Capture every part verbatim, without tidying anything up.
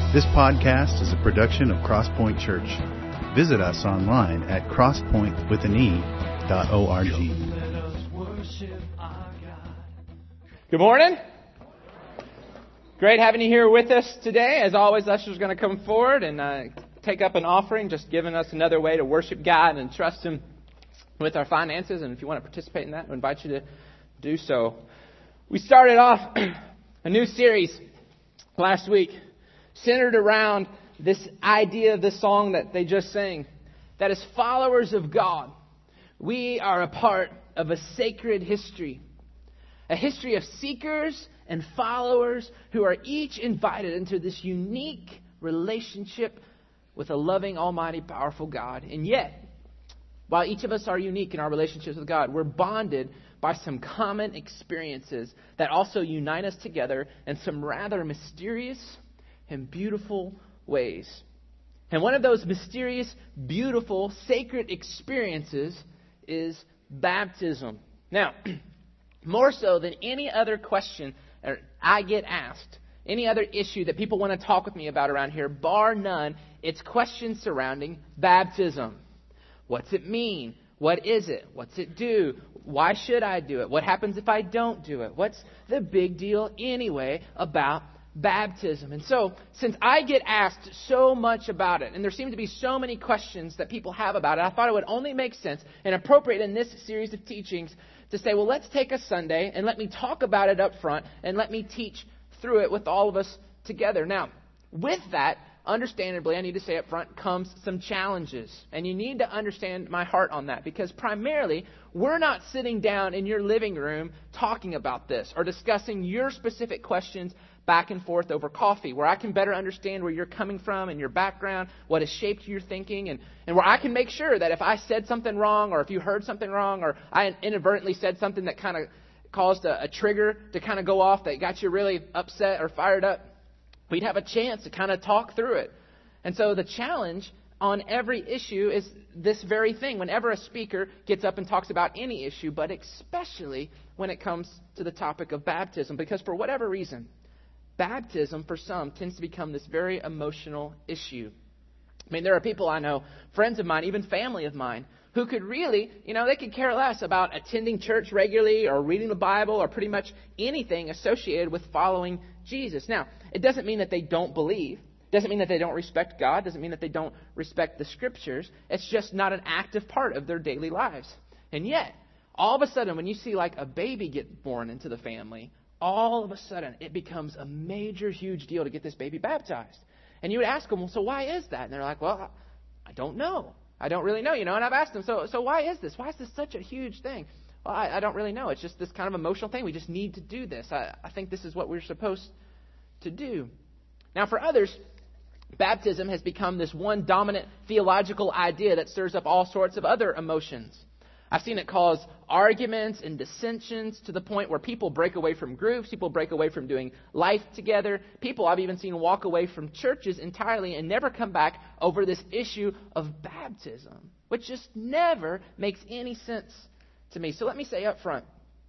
This podcast is a production of Crosspoint Church. Visit us online at crosspoint with an e dot org. Good morning. Great having you here with us today. As always, Usher's going to come forward and uh, take up an offering, just giving us another way to worship God and trust Him with our finances. And if you want to participate in that, I invite you to do so. We started off a new series last week, centered around this idea of the song that they just sang, that as followers of God, we are a part of a sacred history, a history of seekers and followers who are each invited into this unique relationship with a loving, almighty, powerful God. And yet, while each of us are unique in our relationships with God, we're bonded by some common experiences that also unite us together in some rather mysterious and beautiful ways. And one of those mysterious, beautiful, sacred experiences is baptism. Now, more so than any other question I get asked, any other issue that people want to talk with me about around here, bar none, it's questions surrounding baptism. What's it mean? What is it? What's it do? Why should I do it? What happens if I don't do it? What's the big deal anyway about baptism? And so, since I get asked so much about it, and there seem to be so many questions that people have about it, I thought it would only make sense and appropriate in this series of teachings to say, well, let's take a Sunday and let me talk about it up front and let me teach through it with all of us together. Now, with that, understandably, I need to say up front, comes some challenges. And you need to understand my heart on that, because primarily, we're not sitting down in your living room talking about this or discussing your specific questions back and forth over coffee, where I can better understand where you're coming from and your background, what has shaped your thinking, and, and where I can make sure that if I said something wrong, or if you heard something wrong, or I inadvertently said something that kind of caused a, a trigger to kind of go off that got you really upset or fired up, we'd have a chance to kind of talk through it. And so the challenge on every issue is this very thing. Whenever a speaker gets up and talks about any issue, but especially when it comes to the topic of baptism, because for whatever reason, baptism for some tends to become this very emotional issue. I mean, there are people I know, friends of mine, even family of mine, who could really, you know, they could care less about attending church regularly or reading the Bible or pretty much anything associated with following Jesus. Now, it doesn't mean that they don't believe. It doesn't mean that they don't respect God. It doesn't mean that they don't respect the Scriptures. It's just not an active part of their daily lives. And yet, all of a sudden, when you see like a baby get born into the family, all of a sudden, it becomes a major, huge deal to get this baby baptized. And you would ask them, well, so why is that? And they're like, well, I don't know. I don't really know, you know. And I've asked them, so so why is this? Why is this such a huge thing? Well, I, I don't really know. It's just this kind of emotional thing. We just need to do this. I, I think this is what we're supposed to do. Now, for others, baptism has become this one dominant theological idea that stirs up all sorts of other emotions. I've seen it cause arguments and dissensions to the point where people break away from groups, people break away from doing life together. People I've even seen walk away from churches entirely and never come back over this issue of baptism, which just never makes any sense to me. So let me say up front,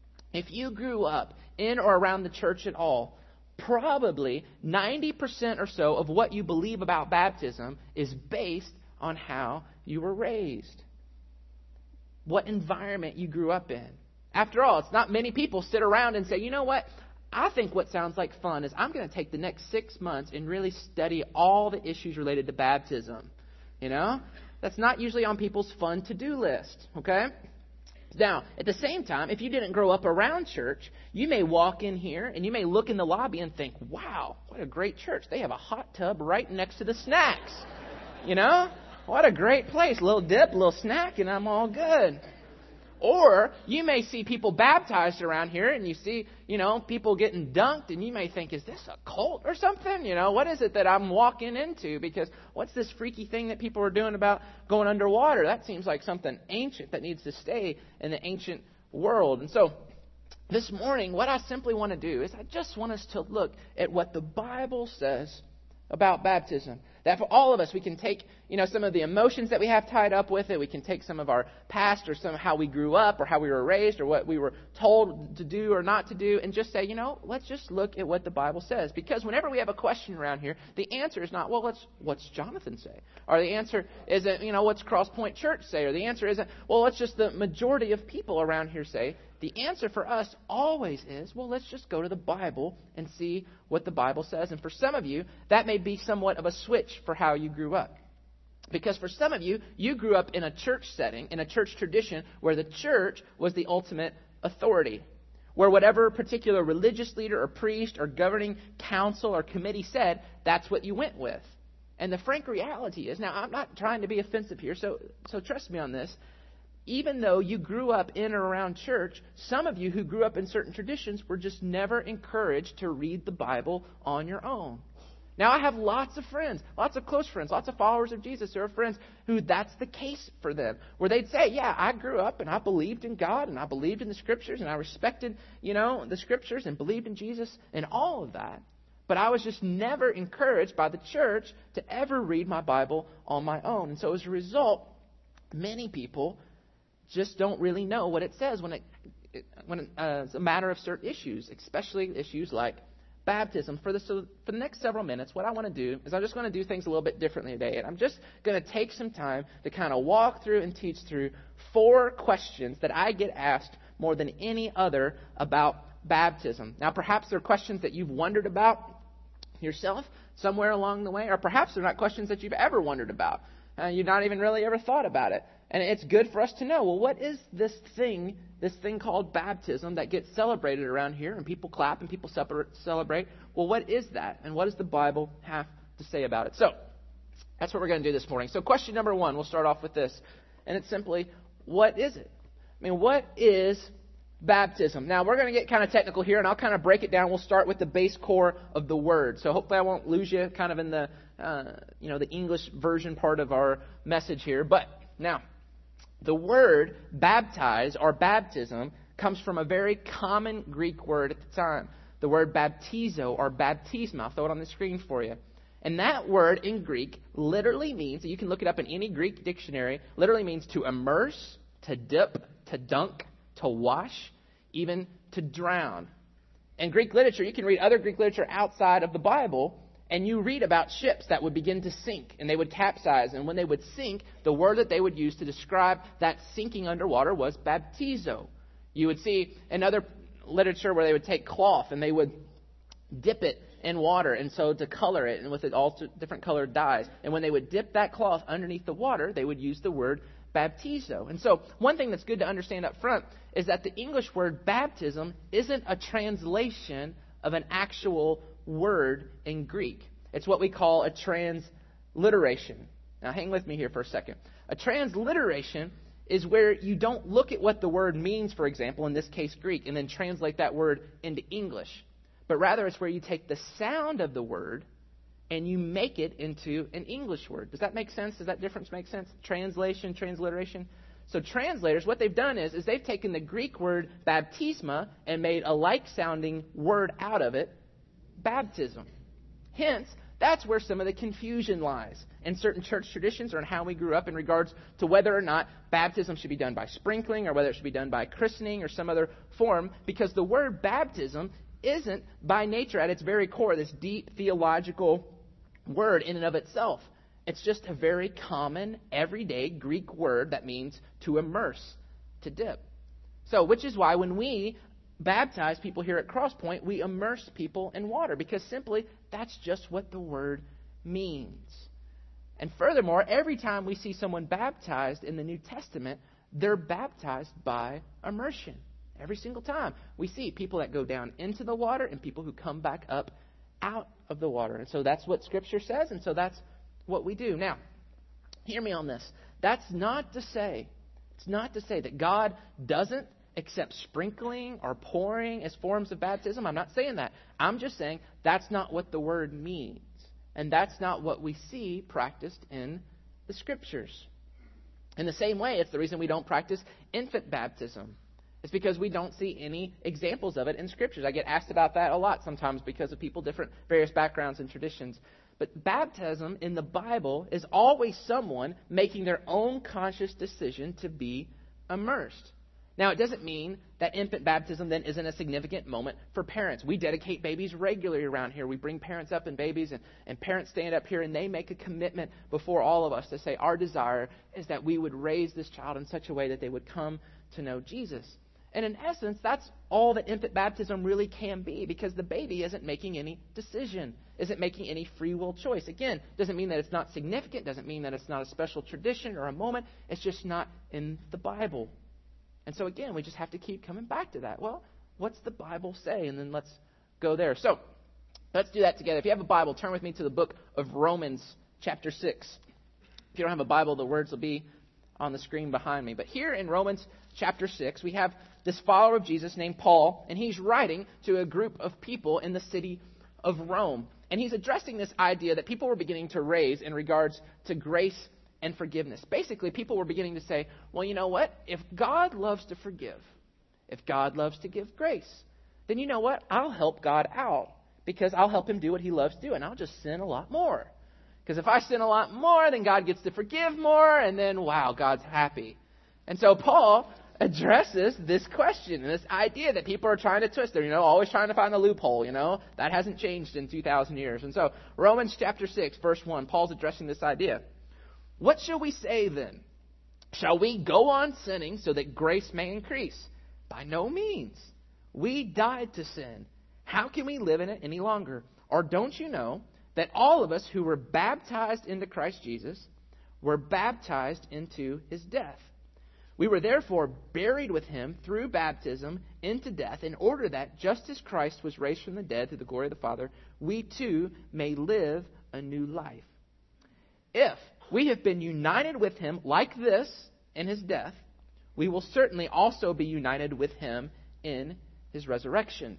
if you grew up in or around the church at all, probably ninety percent or so of what you believe about baptism is based on how you were raised, what environment you grew up in. After all, it's not many people sit around and say, you know what, I think what sounds like fun is I'm going to take the next six months and really study all the issues related to baptism. You know, that's not usually on people's fun to-do list, okay? Now, at the same time, if you didn't grow up around church, you may walk in here and you may look in the lobby and think, wow, what a great church. They have a hot tub right next to the snacks. You know? What a great place. A little dip, a little snack, and I'm all good. Or you may see people baptized around here, and you see, you know, people getting dunked, and you may think, is this a cult or something? You know, what is it that I'm walking into? Because what's this freaky thing that people are doing about going underwater? That seems like something ancient that needs to stay in the ancient world. And so this morning, what I simply want to do is I just want us to look at what the Bible says about baptism. That for all of us, we can take, you know, some of the emotions that we have tied up with it. We can take some of our past or some how we grew up or how we were raised or what we were told to do or not to do and just say, you know, let's just look at what the Bible says. Because whenever we have a question around here, the answer is not, well, let's, what's Jonathan say? Or the answer isn't, you know, what's Crosspoint Church say? Or the answer isn't, well, let's just the majority of people around here say. The answer for us always is, well, let's just go to the Bible and see what the Bible says. And for some of you, that may be somewhat of a switch for how you grew up. Because for some of you, you grew up in a church setting, in a church tradition, where the church was the ultimate authority. Where whatever particular religious leader or priest or governing council or committee said, that's what you went with. And the frank reality is, now I'm not trying to be offensive here, so so trust me on this. Even though you grew up in or around church, some of you who grew up in certain traditions were just never encouraged to read the Bible on your own. Now, I have lots of friends, lots of close friends, lots of followers of Jesus who are friends who that's the case for them. Where they'd say, yeah, I grew up and I believed in God and I believed in the Scriptures and I respected, you know, the Scriptures and believed in Jesus and all of that. But I was just never encouraged by the church to ever read my Bible on my own. And so as a result, many people just don't really know what it says when it, it when it, uh, it's a matter of certain issues, especially issues like baptism. For the, so for the next several minutes, what I want to do is I'm just going to do things a little bit differently today. And I'm just going to take some time to kind of walk through and teach through four questions that I get asked more than any other about baptism. Now, perhaps they're questions that you've wondered about yourself somewhere along the way, or perhaps they're not questions that you've ever wondered about. Uh, you've not even really ever thought about it. And it's good for us to know, well, what is this thing, this thing called baptism that gets celebrated around here and people clap and people celebrate? Well, what is that? And what does the Bible have to say about it? So that's what we're going to do this morning. So question number one, we'll start off with this. And it's simply, what is it? I mean, what is baptism? Now, we're going to get kind of technical here, and I'll kind of break it down. We'll start with the base core of the word. So hopefully I won't lose you kind of in the, uh, you know, the English version part of our message here. But now, the word baptize or baptism comes from a very common Greek word at the time. The word baptizo or baptisma. I'll throw it on the screen for you. And that word in Greek literally means, you can look it up in any Greek dictionary, literally means to immerse, to dip, to dunk, to wash, even to drown. In Greek literature, you can read other Greek literature outside of the Bible, and you read about ships that would begin to sink, and they would capsize. And when they would sink, the word that they would use to describe that sinking underwater was baptizo. You would see in other literature where they would take cloth, and they would dip it in water, and so to color it, and with it all different colored dyes. And when they would dip that cloth underneath the water, they would use the word baptizo. And so one thing that's good to understand up front is that the English word baptism isn't a translation of an actual word in Greek. It's what we call a transliteration. Now hang with me here for a second. A transliteration is where you don't look at what the word means, for example, in this case Greek, and then translate that word into English. But rather it's where you take the sound of the word and you make it into an English word. Does that make sense? Does that difference make sense? Translation, transliteration. So translators, what they've done is, is they've taken the Greek word baptisma and made a like-sounding word out of it, baptism. Hence, that's where some of the confusion lies in certain church traditions or in how we grew up in regards to whether or not baptism should be done by sprinkling or whether it should be done by christening or some other form, because the word baptism isn't by nature at its very core this deep theological word in and of itself. It's just a very common, everyday Greek word that means to immerse, to dip. So, which is why when we baptize people here at Crosspoint, we immerse people in water, because simply that's just what the word means. And furthermore, every time we see someone baptized in the New Testament, they're baptized by immersion. Every single time we see people that go down into the water and people who come back up out of the water. And so that's what Scripture says, and so that's what we do. Now, hear me on this. That's not to say, it's not to say that God doesn't accept sprinkling or pouring as forms of baptism. I'm not saying that. I'm just saying that's not what the word means. And that's not what we see practiced in the Scriptures. In the same way, it's the reason we don't practice infant baptism. It's because we don't see any examples of it in Scriptures. I get asked about that a lot sometimes because of people different, various backgrounds and traditions. But baptism in the Bible is always someone making their own conscious decision to be immersed. Now, it doesn't mean that infant baptism then isn't a significant moment for parents. We dedicate babies regularly around here. We bring parents up and babies, and, and parents stand up here and they make a commitment before all of us to say our desire is that we would raise this child in such a way that they would come to know Jesus. And in essence, that's all that infant baptism really can be, because the baby isn't making any decision, isn't making any free will choice. Again, doesn't mean that it's not significant, doesn't mean that it's not a special tradition or a moment. It's just not in the Bible. And so again, we just have to keep coming back to that. Well, what's the Bible say? And then let's go there. So let's do that together. If you have a Bible, turn with me to the book of Romans chapter six. If you don't have a Bible, the words will be on the screen behind me. But here in Romans chapter six, we have this follower of Jesus named Paul, and he's writing to a group of people in the city of Rome. And he's addressing this idea that people were beginning to raise in regards to grace and forgiveness. Basically, people were beginning to say, well, you know what? If God loves to forgive, if God loves to give grace, then you know what? I'll help God out, because I'll help him do what he loves to do, and I'll just sin a lot more. Because if I sin a lot more, then God gets to forgive more, and then, wow, God's happy. And so Paul addresses this question and this idea that people are trying to twist. They're, you know, always trying to find a loophole, you know. That hasn't changed in two thousand years. And so Romans chapter six, verse one, Paul's addressing this idea. What shall we say then? Shall we go on sinning so that grace may increase? By no means. We died to sin. How can we live in it any longer? Or don't you know that all of us who were baptized into Christ Jesus were baptized into his death? We were therefore buried with him through baptism into death, in order that, just as Christ was raised from the dead through the glory of the Father, we too may live a new life. If we have been united with him like this in his death, we will certainly also be united with him in his resurrection.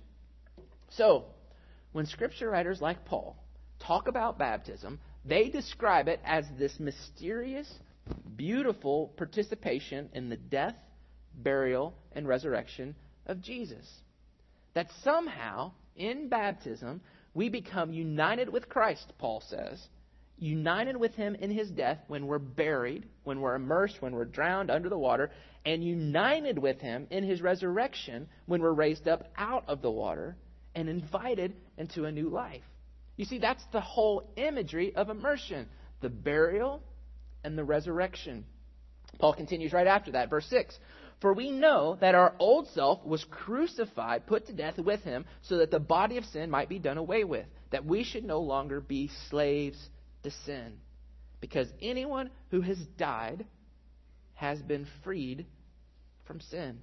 So, when scripture writers like Paul talk about baptism, they describe it as this mysterious, beautiful participation in the death, burial, and resurrection of Jesus. That somehow, in baptism, we become united with Christ, Paul says, united with him in his death when we're buried, when we're immersed, when we're drowned under the water, and united with him in his resurrection when we're raised up out of the water and invited into a new life. You see, that's the whole imagery of immersion, the burial and the resurrection. Paul continues right after that, verse six. For we know that our old self was crucified, put to death with him, so that the body of sin might be done away with, that we should no longer be slaves to sin. Because anyone who has died has been freed from sin.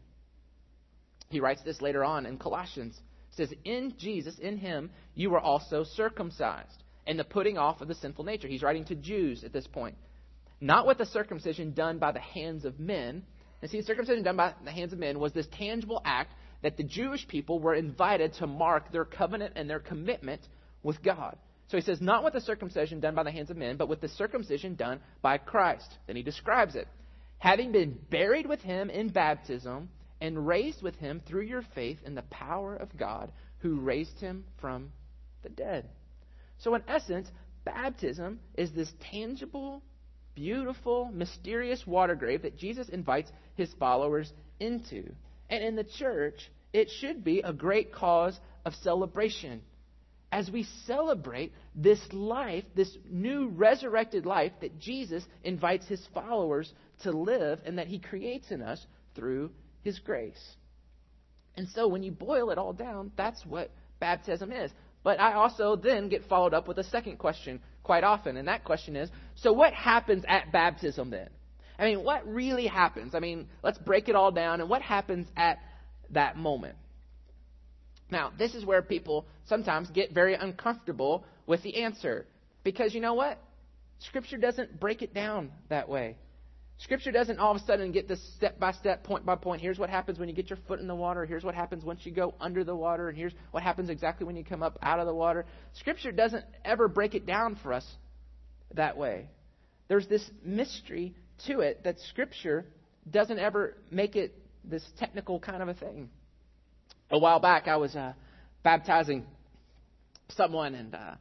He writes this later on in Colossians. It says, in Jesus, in him, you were also circumcised, in the putting off of the sinful nature. He's writing to Jews at this point. Not with the circumcision done by the hands of men. And see, circumcision done by the hands of men was this tangible act that the Jewish people were invited to mark their covenant and their commitment with God. So he says, not with the circumcision done by the hands of men, but with the circumcision done by Christ. Then he describes it. Having been buried with him in baptism and raised with him through your faith in the power of God who raised him from the dead. So in essence, baptism is this tangible, beautiful, mysterious water grave that Jesus invites his followers into. And in the church, it should be a great cause of celebration as we celebrate this life, this new resurrected life that Jesus invites his followers to live and that he creates in us through his grace. And so when you boil it all down, that's what baptism is. But I also then get followed up with a second question quite often, and that question is, so what happens at baptism then? I mean, what really happens? I mean, let's break it all down, and what happens at that moment? Now, this is where people sometimes get very uncomfortable with the answer. Because you know what? Scripture doesn't break it down that way. Scripture doesn't all of a sudden get this step-by-step, point-by-point. Here's what happens when you get your foot in the water. Here's what happens once you go under the water. And here's what happens exactly when you come up out of the water. Scripture doesn't ever break it down for us that way. There's this mystery to it that Scripture doesn't ever make it this technical kind of a thing. A while back, I was uh, baptizing someone, and uh,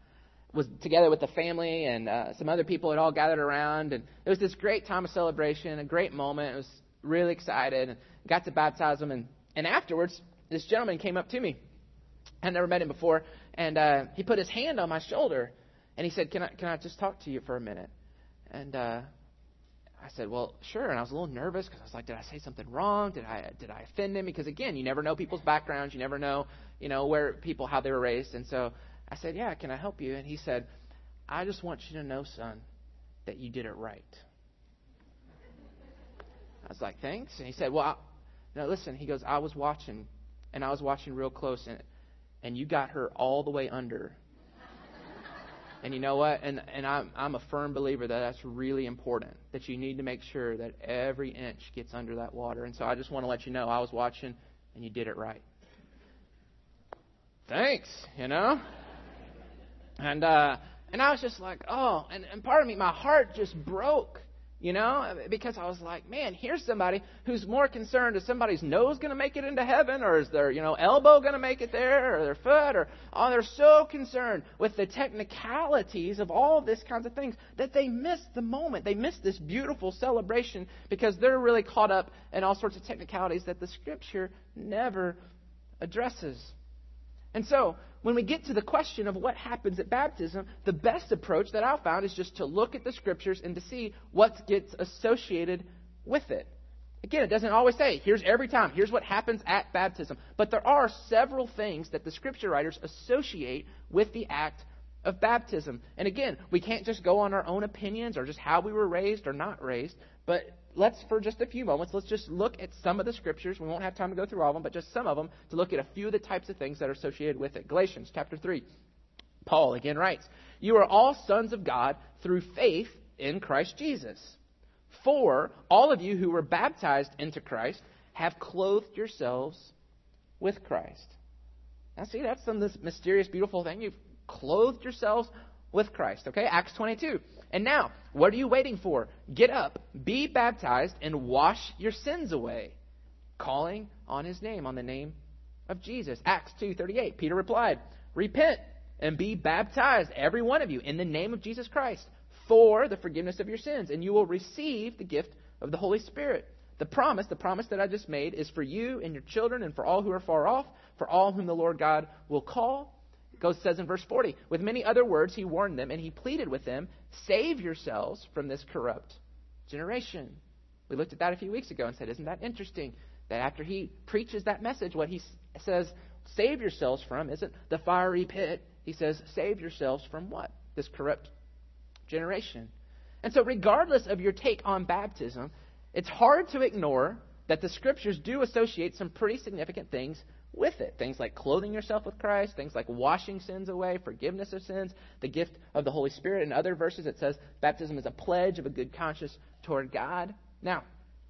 was together with the family, and uh, some other people had all gathered around, and it was this great time of celebration, a great moment. I was really excited, and got to baptize him, and, and afterwards, this gentleman came up to me. I'd never met him before, and uh, he put his hand on my shoulder, and he said, "Can I can I just talk to you for a minute?" And uh, I said, "Well, sure." And I was a little nervous because I was like, "Did I say something wrong? Did I did I offend him?" Because again, you never know people's backgrounds, you never know, you know, where people how they were raised, and so I said, "Yeah, can I help you?" And he said, "I just want you to know, son, that you did it right." I was like, "Thanks." And he said, "Well, I, now listen." He goes, "I was watching, and I was watching real close, and and you got her all the way under." And you know what? And and I'm I'm a firm believer that that's really important. That you need to make sure that every inch gets under that water. And so I just want to let you know I was watching, and you did it right. Thanks. You know. And uh, and I was just like, oh, and, and part of me, my heart just broke, you know, because I was like, man, here's somebody who's more concerned, is somebody's nose going to make it into heaven, or is their, you know, elbow going to make it there, or their foot, or, oh, they're so concerned with the technicalities of all this kinds of things that they miss the moment. They miss this beautiful celebration because they're really caught up in all sorts of technicalities that the Scripture never addresses. And so, when we get to the question of what happens at baptism, the best approach that I've found is just to look at the Scriptures and to see what gets associated with it. Again, it doesn't always say, here's every time, here's what happens at baptism. But there are several things that the Scripture writers associate with the act of baptism. And again, we can't just go on our own opinions or just how we were raised or not raised, but let's, for just a few moments, let's just look at some of the Scriptures. We won't have time to go through all of them, but just some of them to look at a few of the types of things that are associated with it. Galatians chapter three. Paul again writes, "You are all sons of God through faith in Christ Jesus. For all of you who were baptized into Christ have clothed yourselves with Christ." Now see, that's some of this mysterious, beautiful thing. You've clothed yourselves with Christ. Okay, Acts twenty-two. "And now, what are you waiting for? Get up, be baptized, and wash your sins away, calling on His name," on the name of Jesus. Acts two thirty-eight. Peter replied, "Repent and be baptized, every one of you, in the name of Jesus Christ, for the forgiveness of your sins, and you will receive the gift of the Holy Spirit." The promise, the promise that I just made, is for you and your children and for all who are far off, for all whom the Lord God will call. It goes, says in verse forty, "With many other words he warned them, and he pleaded with them, 'Save yourselves from this corrupt generation.'" We looked at that a few weeks ago and said, isn't that interesting? That after he preaches that message, what he says, save yourselves from, isn't the fiery pit. He says, save yourselves from what? This corrupt generation. And so regardless of your take on baptism, it's hard to ignore that the Scriptures do associate some pretty significant things with it. Things like clothing yourself with Christ, things like washing sins away, forgiveness of sins, the gift of the Holy Spirit. In other verses, it says baptism is a pledge of a good conscience toward God. Now,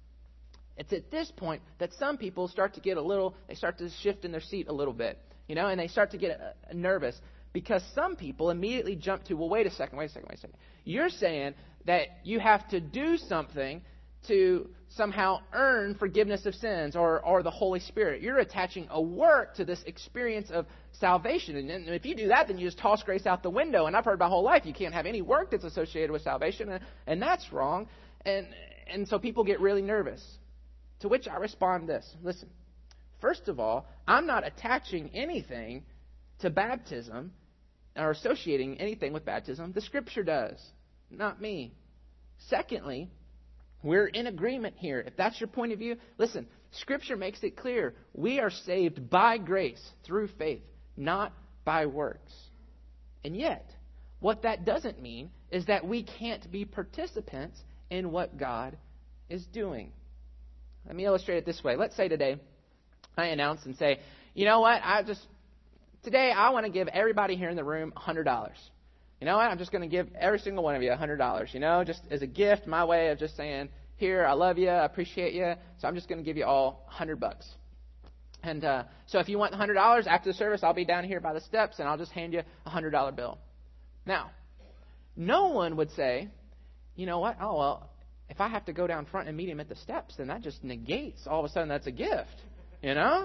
it's at this point that some people start to get a little, they start to shift in their seat a little bit, you know, and they start to get uh, nervous because some people immediately jump to, well, wait a second, wait a second, wait a second. You're saying that you have to do something to somehow earn forgiveness of sins or, or the Holy Spirit. You're attaching a work to this experience of salvation. And, and if you do that, then you just toss grace out the window. And I've heard my whole life you can't have any work that's associated with salvation, and, and that's wrong. And, and so people get really nervous. To which I respond this. Listen, first of all, I'm not attaching anything to baptism or associating anything with baptism. The Scripture does, not me. Secondly, we're in agreement here. If that's your point of view, listen, Scripture makes it clear. We are saved by grace through faith, not by works. And yet, what that doesn't mean is that we can't be participants in what God is doing. Let me illustrate it this way. Let's say today I announce and say, you know what, I just, today I want to give everybody here in the room one hundred dollars. You know what? I'm just going to give every single one of you one hundred dollars, you know, just as a gift, my way of just saying, here, I love you, I appreciate you, so I'm just going to give you all one hundred bucks. And uh, so if you want one hundred dollars after the service, I'll be down here by the steps, and I'll just hand you a one hundred dollar bill. Now, no one would say, you know what? Oh, well, if I have to go down front and meet him at the steps, then that just negates all of a sudden that's a gift, you know?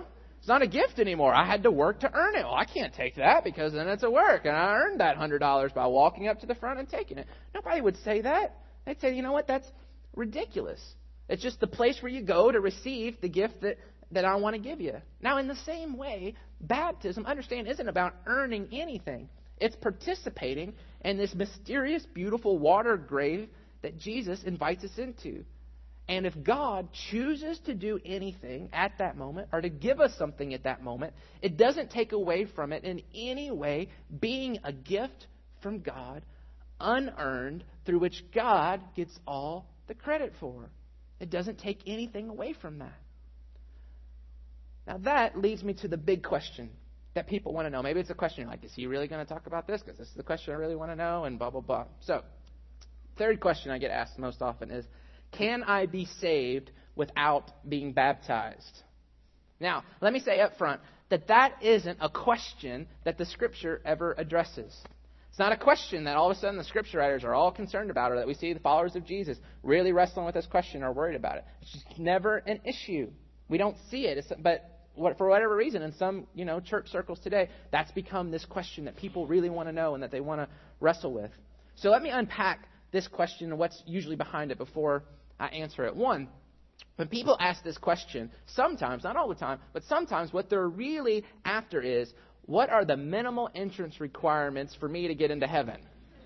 It's not a gift anymore. I had to work to earn it. Well, I can't take that because then it's a work. And I earned that one hundred dollars by walking up to the front and taking it. Nobody would say that. They'd say, you know what, that's ridiculous. It's just the place where you go to receive the gift that, that I want to give you. Now, in the same way, baptism, understand, isn't about earning anything. It's participating in this mysterious, beautiful water grave that Jesus invites us into. And if God chooses to do anything at that moment, or to give us something at that moment, it doesn't take away from it in any way being a gift from God, unearned, through which God gets all the credit for. It doesn't take anything away from that. Now that leads me to the big question that people want to know. Maybe it's a question you're like, is he really going to talk about this? Because this is the question I really want to know, and blah, blah, blah. So, third question I get asked most often is, can I be saved without being baptized? Now, let me say up front that that isn't a question that the Scripture ever addresses. It's not a question that all of a sudden the Scripture writers are all concerned about, or that we see the followers of Jesus really wrestling with this question or worried about it. It's just never an issue. We don't see it. It's, but what, for whatever reason, in some you know church circles today, that's become this question that people really want to know and that they want to wrestle with. So let me unpack this question and what's usually behind it before I answer it. One, when people ask this question, sometimes, not all the time, but sometimes what they're really after is, what are the minimal entrance requirements for me to get into heaven?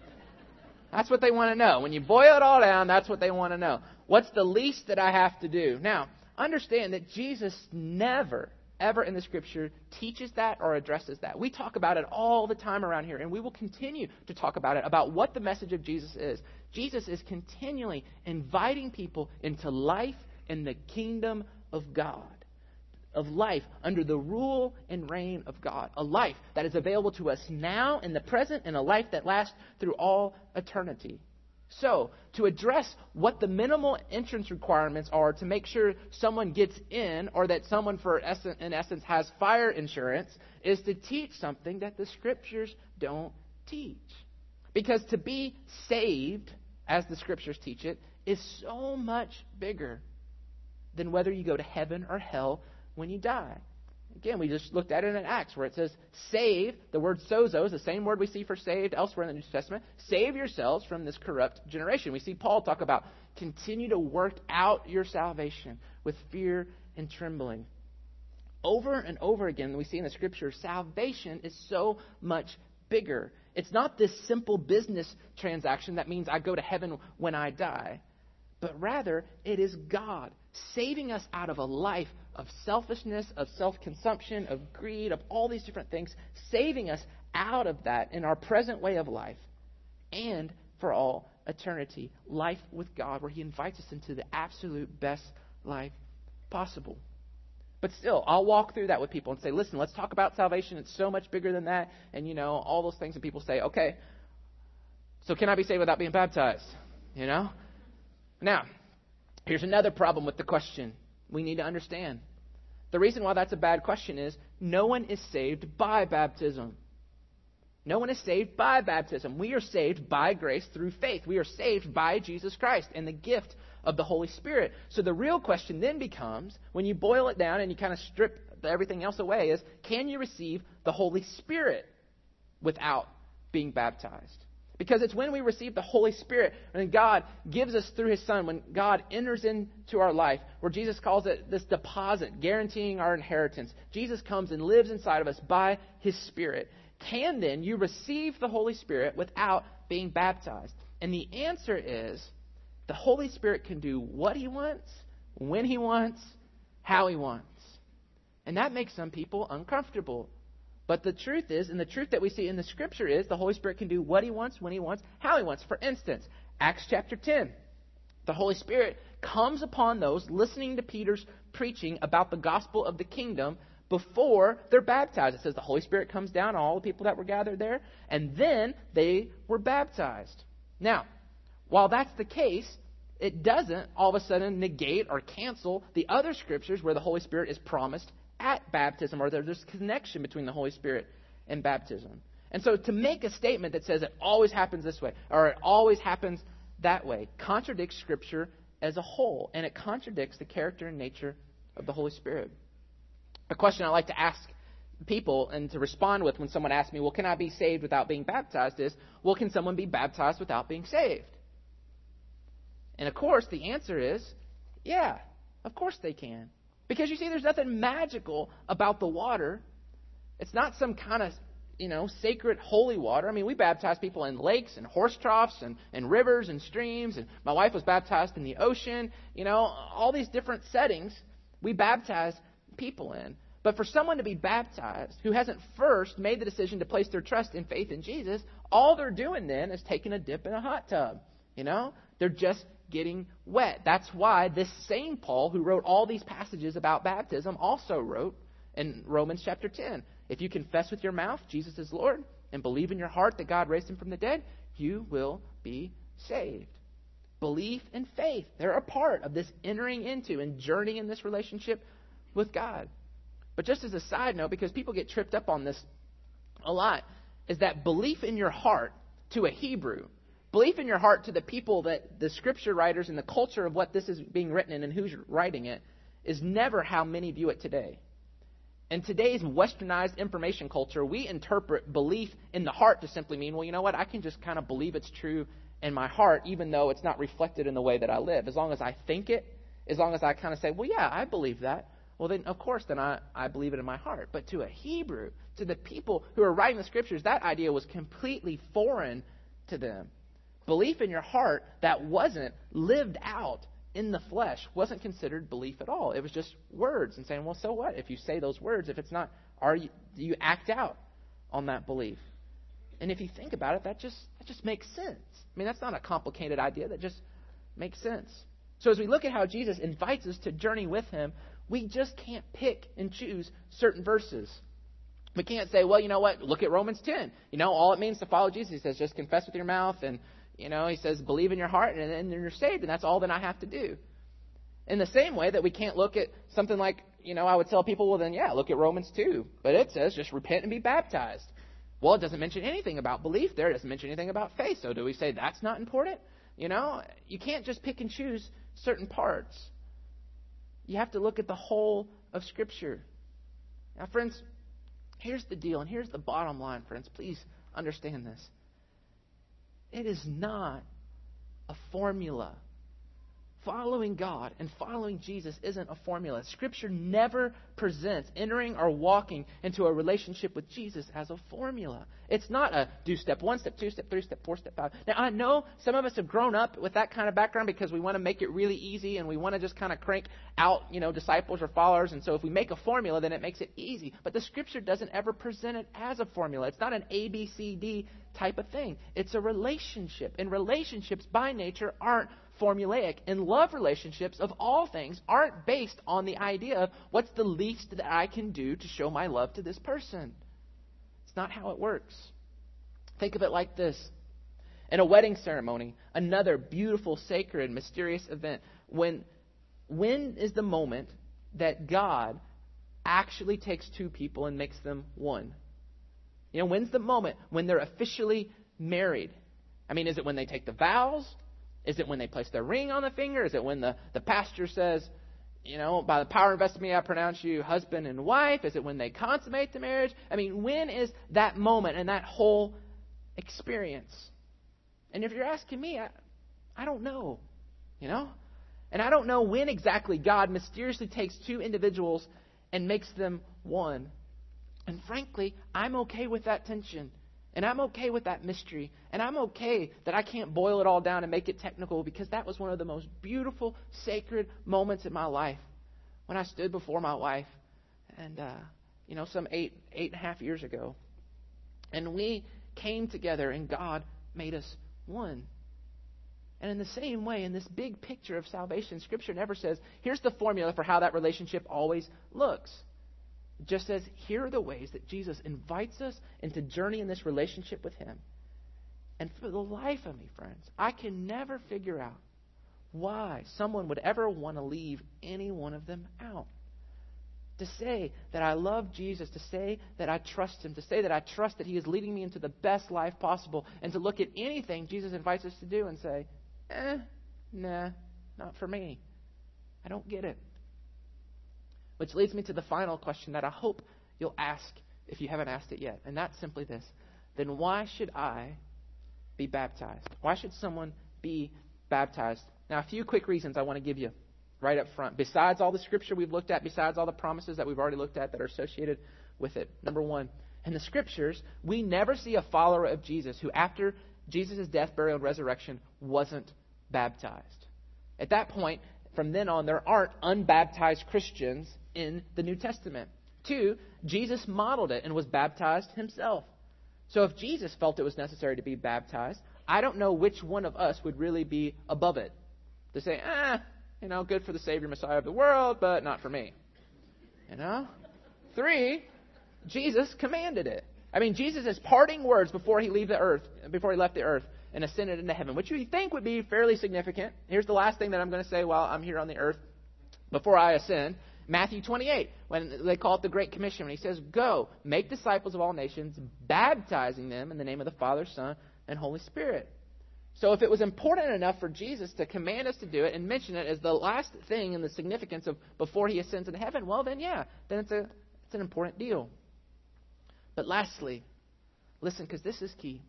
That's what they want to know. When you boil it all down, that's what they want to know. What's the least that I have to do? Now, understand that Jesus never, ever in the Scripture teaches that or addresses that. We talk about it all the time around here, and we will continue to talk about it, about what the message of Jesus is. Jesus is continually inviting people into life in the kingdom of God, of life under the rule and reign of God, a life that is available to us now in the present, and a life that lasts through all eternity. So, to address what the minimal entrance requirements are to make sure someone gets in, or that someone, for essence, in essence, has fire insurance, is to teach something that the Scriptures don't teach. Because to be saved, as the Scriptures teach it, is so much bigger than whether you go to heaven or hell when you die. Again, we just looked at it in Acts where it says, save, the word sozo is the same word we see for saved elsewhere in the New Testament. Save yourselves from this corrupt generation. We see Paul talk about continue to work out your salvation with fear and trembling. Over and over again, we see in the Scripture, salvation is so much bigger. It's not this simple business transaction that means I go to heaven when I die. But rather, it is God saving us out of a life of selfishness, of self-consumption, of greed, of all these different things, saving us out of that in our present way of life, and for all eternity, life with God, where He invites us into the absolute best life possible. But still, I'll walk through that with people and say, listen, let's talk about salvation. It's so much bigger than that, and you know, all those things. And people say, okay, so can I be saved without being baptized? You know? Now, here's another problem with the question we need to understand. The reason why that's a bad question is no one is saved by baptism. No one is saved by baptism. We are saved by grace through faith. We are saved by Jesus Christ and the gift of the Holy Spirit. So the real question then becomes, when you boil it down and you kind of strip everything else away, is can you receive the Holy Spirit without being baptized? Because it's when we receive the Holy Spirit and God gives us through His Son, when God enters into our life, where Jesus calls it this deposit, guaranteeing our inheritance. Jesus comes and lives inside of us by His Spirit. Can then you receive the Holy Spirit without being baptized? And the answer is the Holy Spirit can do what He wants, when He wants, how He wants. And that makes some people uncomfortable. But the truth is, and the truth that we see in the Scripture is, the Holy Spirit can do what He wants, when He wants, how He wants. For instance, Acts chapter ten. The Holy Spirit comes upon those listening to Peter's preaching about the gospel of the kingdom before they're baptized. It says the Holy Spirit comes down on all the people that were gathered there, and then they were baptized. Now, while that's the case, it doesn't all of a sudden negate or cancel the other Scriptures where the Holy Spirit is promised at baptism, or there's a connection between the Holy Spirit and baptism. And so to make a statement that says it always happens this way, or it always happens that way, contradicts Scripture as a whole, and it contradicts the character and nature of the Holy Spirit. a question I like to ask people and to respond with when someone asks me, well, can I be saved without being baptized, is, well, can someone be baptized without being saved? And of course, the answer is, yeah, of course they can. Because you see, there's nothing magical about the water. It's not some kind of, you know, sacred holy water. I mean, we baptize people in lakes and horse troughs and, and rivers and streams. And my wife was baptized in the ocean. You know, all these different settings we baptize people in. But for someone to be baptized who hasn't first made the decision to place their trust in faith in Jesus, all they're doing then is taking a dip in a hot tub. You know, they're just getting wet. That's why this same Paul, who wrote all these passages about baptism, also wrote in Romans chapter ten, if you confess with your mouth Jesus is Lord and believe in your heart that God raised him from the dead, you will be saved. Belief and faith, they're a part of this entering into and journeying in this relationship with God. But just as a side note, because people get tripped up on this a lot, is that belief in your heart to a Hebrew, belief in your heart to the people that the scripture writers and the culture of what this is being written in and who's writing it, is never how many view it today. In today's westernized information culture, we interpret belief in the heart to simply mean, well, you know what, I can just kind of believe it's true in my heart, even though it's not reflected in the way that I live. As long as I think it, as long as I kind of say, well, yeah, I believe that, well, then, of course, then I, I believe it in my heart. But to a Hebrew, to the people who are writing the scriptures, that idea was completely foreign to them. Belief in your heart that wasn't lived out in the flesh wasn't considered belief at all. It was just words and saying, well, so what? If you say those words, if it's not, are you, do you act out on that belief? And if you think about it, that just that just makes sense. I mean, that's not a complicated idea. That just makes sense. So as we look at how Jesus invites us to journey with him, we just can't pick and choose certain verses. We can't say, well, you know what, look at Romans ten. You know, all it means to follow Jesus. He says, just confess with your mouth and, you know, he says, believe in your heart and then you're saved, and that's all that I have to do. In the same way that we can't look at something like, you know, I would tell people, well, then, yeah, look at Romans two. But it says just repent and be baptized. Well, it doesn't mention anything about belief there. It doesn't mention anything about faith. So do we say that's not important? You know, you can't just pick and choose certain parts. You have to look at the whole of Scripture. Now, friends, here's the deal, and here's the bottom line, friends. Please understand this. It is not a formula. Following God and following Jesus isn't a formula. Scripture never presents entering or walking into a relationship with Jesus as a formula. It's not a do step one, step two, step three, step four, step five. Now, I know some of us have grown up with that kind of background because we want to make it really easy and we want to just kind of crank out, you know, disciples or followers. And so if we make a formula, then it makes it easy. But the Scripture doesn't ever present it as a formula. It's not an A, B, C, D type of thing. It's a relationship. And relationships by nature aren't formulaic. And love relationships of all things aren't based on the idea of what's the least that I can do to show my love to this person. It's not how it works. Think of it like this. In a wedding ceremony, another beautiful, sacred, mysterious event, when when is the moment that God actually takes two people and makes them one? You know, when's the moment when they're officially married? I mean, is it when they take the vows? Is it when they place their ring on the finger? Is it when the, the pastor says, you know, by the power invested in me, I pronounce you husband and wife? Is it when they consummate the marriage? I mean, when is that moment and that whole experience? And if you're asking me, I, I don't know, you know? And I don't know when exactly God mysteriously takes two individuals and makes them one. And frankly, I'm okay with that tension. And I'm okay with that mystery. And I'm okay that I can't boil it all down and make it technical, because that was one of the most beautiful, sacred moments in my life when I stood before my wife and, uh, you know, some eight, eight and a half years ago. And we came together and God made us one. And in the same way, in this big picture of salvation, Scripture never says, here's the formula for how that relationship always looks. It just says, here are the ways that Jesus invites us into journey in this relationship with Him. And for the life of me, friends, I can never figure out why someone would ever want to leave any one of them out. To say that I love Jesus, to say that I trust Him, to say that I trust that He is leading me into the best life possible, and to look at anything Jesus invites us to do and say, eh, nah, not for me. I don't get it. Which leads me to the final question that I hope you'll ask if you haven't asked it yet. And that's simply this. Then why should I be baptized? Why should someone be baptized? Now, a few quick reasons I want to give you right up front. Besides all the scripture we've looked at, besides all the promises that we've already looked at that are associated with it. Number one, in the scriptures, we never see a follower of Jesus who, after Jesus' death, burial, and resurrection, wasn't baptized. At that point, from then on, there aren't unbaptized Christians in the New Testament. Two, Jesus modeled it and was baptized himself. So if Jesus felt it was necessary to be baptized, I don't know which one of us would really be above it. To say, ah, you know, good for the Savior, Messiah of the world, but not for me. You know? Three, Jesus commanded it. I mean, Jesus' parting words before he leave the earth, before he left the earth and ascended into heaven, which you think would be fairly significant. Here's the last thing that I'm going to say while I'm here on the earth before I ascend. Matthew twenty-eight, when they call it the Great Commission, when he says, go, make disciples of all nations, baptizing them in the name of the Father, Son, and Holy Spirit. So if it was important enough for Jesus to command us to do it and mention it as the last thing in the significance of before he ascends into heaven, well then yeah, then it's a it's an important deal. But lastly, listen, because this is key.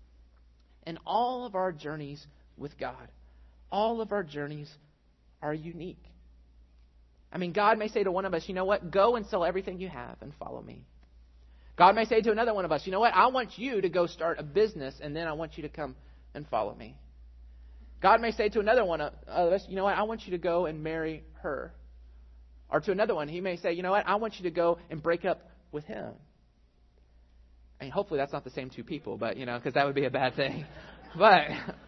In all of our journeys with God, all of our journeys are unique. I mean, God may say to one of us, you know what, go and sell everything you have and follow me. God may say to another one of us, you know what, I want you to go start a business and then I want you to come and follow me. God may say to another one of us, you know what, I want you to go and marry her. Or to another one, he may say, you know what, I want you to go and break up with him. I mean, hopefully that's not the same two people, but, you know, because that would be a bad thing. But,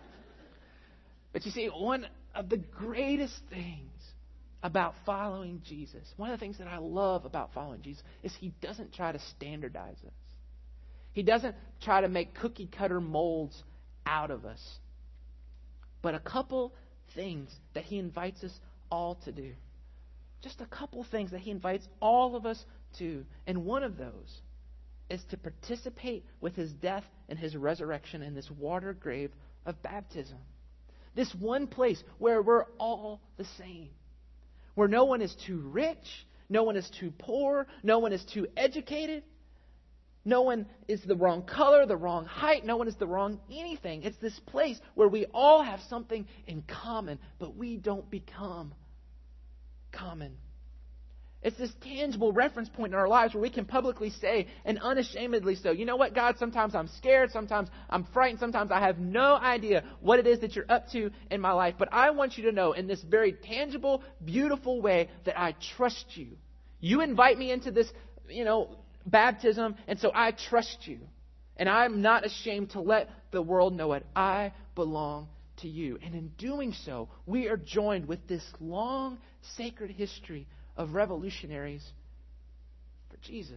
but you see, one of the greatest things about following Jesus, one of the things that I love about following Jesus, is he doesn't try to standardize us. He doesn't try to make cookie-cutter molds out of us. But a couple things that he invites us all to do. Just a couple things that he invites all of us to. And one of those is to participate with his death and his resurrection in this water grave of baptism. This one place where we're all the same. Where no one is too rich, no one is too poor, no one is too educated, no one is the wrong color, the wrong height, no one is the wrong anything. It's this place where we all have something in common, but we don't become common. It's this tangible reference point in our lives where we can publicly say, and unashamedly so, you know what, God, sometimes I'm scared, sometimes I'm frightened, sometimes I have no idea what it is that you're up to in my life. But I want you to know in this very tangible, beautiful way that I trust you. You invite me into this, you know, baptism, and so I trust you. And I'm not ashamed to let the world know it. I belong to you. And in doing so, we are joined with this long, sacred history of revolutionaries for Jesus.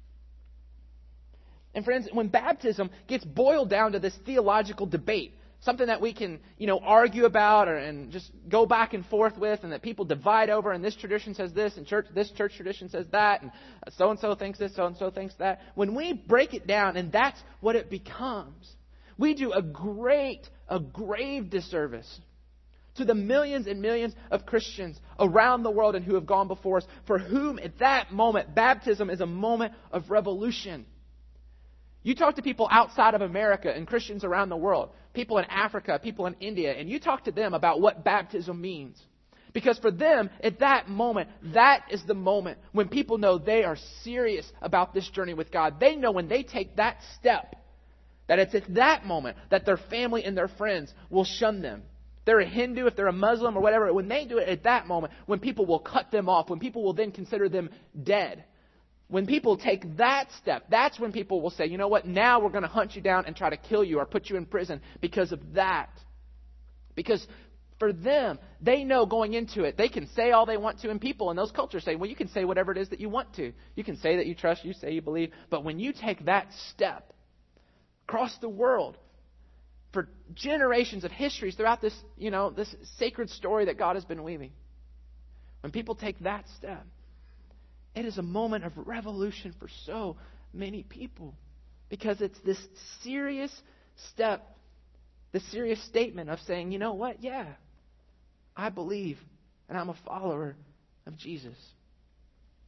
And friends, when baptism gets boiled down to this theological debate, something that we can, you know, argue about or, and just go back and forth with, and that people divide over, and this tradition says this, and church, this church tradition says that, and so-and-so thinks this, so-and-so thinks that. When we break it down, and that's what it becomes, we do a great, a grave disservice to the millions and millions of Christians around the world and who have gone before us, for whom at that moment, baptism is a moment of revolution. You talk to people outside of America and Christians around the world, people in Africa, people in India, and you talk to them about what baptism means. Because for them, at that moment, that is the moment when people know they are serious about this journey with God. They know when they take that step, that it's at that moment that their family and their friends will shun them. If they're a Hindu, if they're a Muslim or whatever, when they do it at that moment, when people will cut them off, when people will then consider them dead, when people take that step, that's when people will say, you know what, now we're going to hunt you down and try to kill you or put you in prison because of that. Because for them, they know going into it, they can say all they want to, and people in those cultures say, well, you can say whatever it is that you want to. You can say that you trust, you say you believe, but when you take that step across the world, for generations of histories throughout this, you know, this sacred story that God has been weaving, when people take that step, it is a moment of revolution for so many people. Because it's this serious step, this serious statement of saying, you know what, yeah, I believe and I'm a follower of Jesus.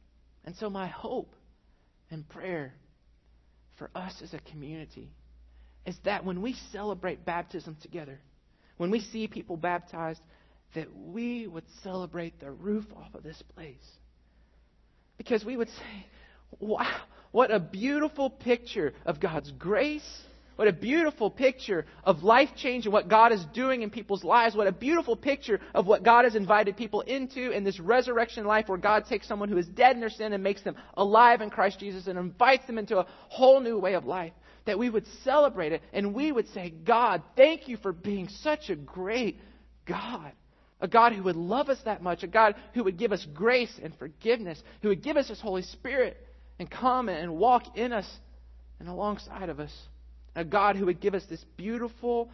And so my hope and prayer for us as a community is that when we celebrate baptism together, when we see people baptized, that we would celebrate the roof off of this place. Because we would say, wow, what a beautiful picture of God's grace. What a beautiful picture of life change and what God is doing in people's lives. What a beautiful picture of what God has invited people into in this resurrection life where God takes someone who is dead in their sin and makes them alive in Christ Jesus and invites them into a whole new way of life. That we would celebrate it and we would say, God, thank you for being such a great God. A God who would love us that much. A God who would give us grace and forgiveness. Who would give us His Holy Spirit and come and walk in us and alongside of us. A God who would give us this beautiful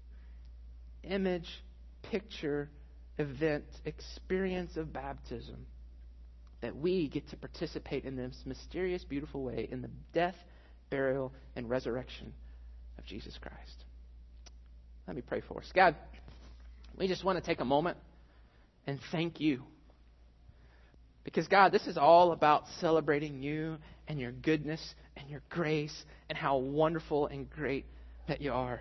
image, picture, event, experience of baptism. That we get to participate in this mysterious, beautiful way in the death, burial, and resurrection of Jesus Christ. Let me pray for us. God, we just want to take a moment and thank you. Because, God, this is all about celebrating you and your goodness and your grace and how wonderful and great that you are.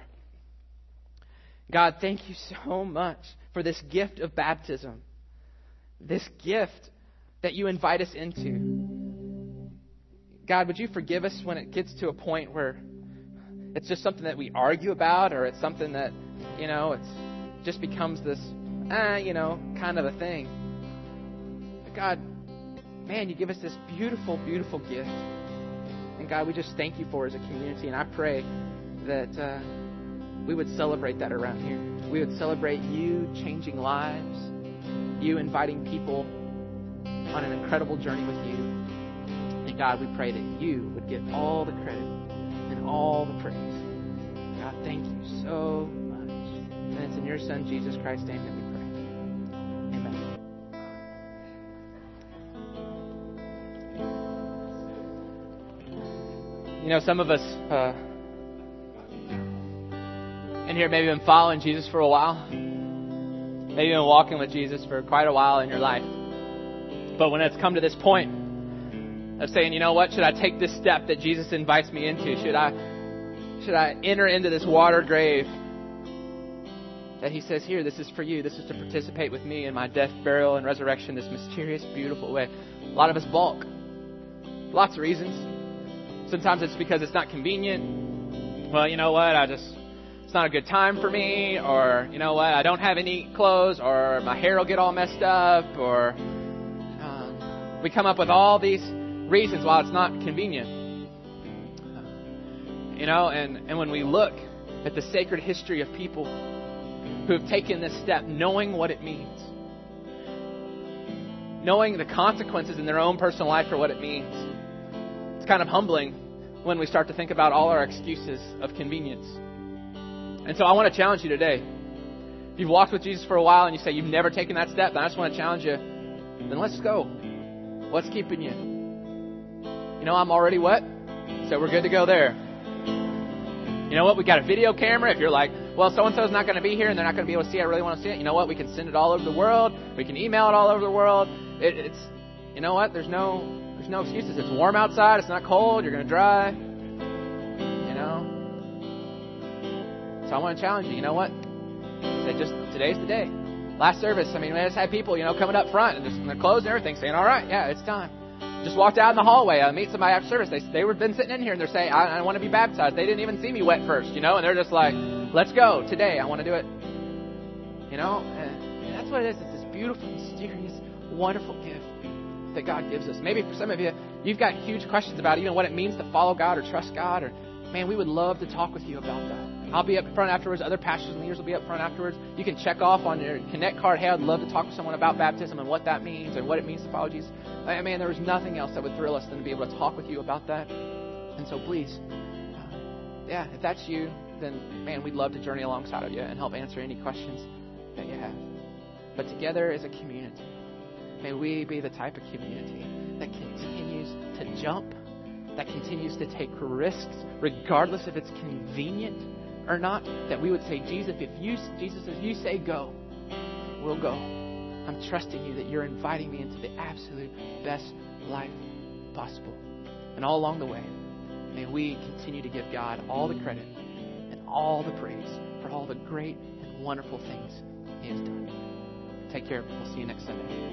God, thank you so much for this gift of baptism. This gift that you invite us into. God, would you forgive us when it gets to a point where it's just something that we argue about, or it's something that, you know, it's just becomes this, ah, you know, kind of a thing. But God, man, you give us this beautiful, beautiful gift. And God, we just thank you for it as a community. And I pray that uh, we would celebrate that around here. We would celebrate you changing lives, you inviting people on an incredible journey with you. And God, we pray that you would get all the credit and all the praise. God, thank you so much. And it's in your Son, Jesus Christ's name, that we pray. Amen. You know, some of us uh, in here maybe been following Jesus for a while. Maybe been walking with Jesus for quite a while in your life. But when it's come to this point of saying, you know what, should I take this step that Jesus invites me into? Should I should I enter into this water grave that He says, here, this is for you. This is to participate with me in my death, burial, and resurrection, this mysterious, beautiful way. A lot of us balk. Lots of reasons. Sometimes it's because it's not convenient. Well, you know what, I just, it's not a good time for me. Or, you know what, I don't have any clothes. Or my hair will get all messed up. Or uh, we come up with all these reasons why it's not convenient. You know, and, and when we look at the sacred history of people who have taken this step, knowing what it means, knowing the consequences in their own personal life for what it means, it's kind of humbling when we start to think about all our excuses of convenience. And so I want to challenge you today. If you've walked with Jesus for a while and you say you've never taken that step, then I just want to challenge you. Then let's go. What's keeping you? You know, I'm already wet, so we're good to go there. You know what? We got a video camera. If you're like, well, so-and-so's not going to be here and they're not going to be able to see it, I really want to see it. You know what? We can send it all over the world. We can email it all over the world. It, it's, you know what? There's no, there's no excuses. It's warm outside. It's not cold. You're going to dry. You know? So I want to challenge you. You know what? Say just, today's the day. Last service, I mean, we just had people, you know, coming up front and just in their clothes and everything saying, all right, yeah, it's time. Just walked out in the hallway. I meet somebody after service. They they were been sitting in here and they're saying, I, I want to be baptized. They didn't even see me wet first, you know, and they're just like, let's go today. I want to do it. You know, and that's what it is. It's this beautiful, mysterious, wonderful gift that God gives us. Maybe for some of you, you've got huge questions about even what it means to follow God or trust God. Or, man, we would love to talk with you about that. I'll be up front afterwards. Other pastors and leaders will be up front afterwards. You can check off on your Connect card. Hey, I'd love to talk to someone about baptism and what that means and what it means to follow Jesus. I mean, there was nothing else that would thrill us than to be able to talk with you about that. And so please, uh, yeah, if that's you, then, man, we'd love to journey alongside of you and help answer any questions that you have. But together as a community, may we be the type of community that continues to jump, that continues to take risks, regardless if it's convenient or not, that we would say, Jesus, if you, Jesus, if you say go, we'll go. I'm trusting you that you're inviting me into the absolute best life possible. And all along the way, may we continue to give God all the credit and all the praise for all the great and wonderful things He has done. Take care. We'll see you next Sunday.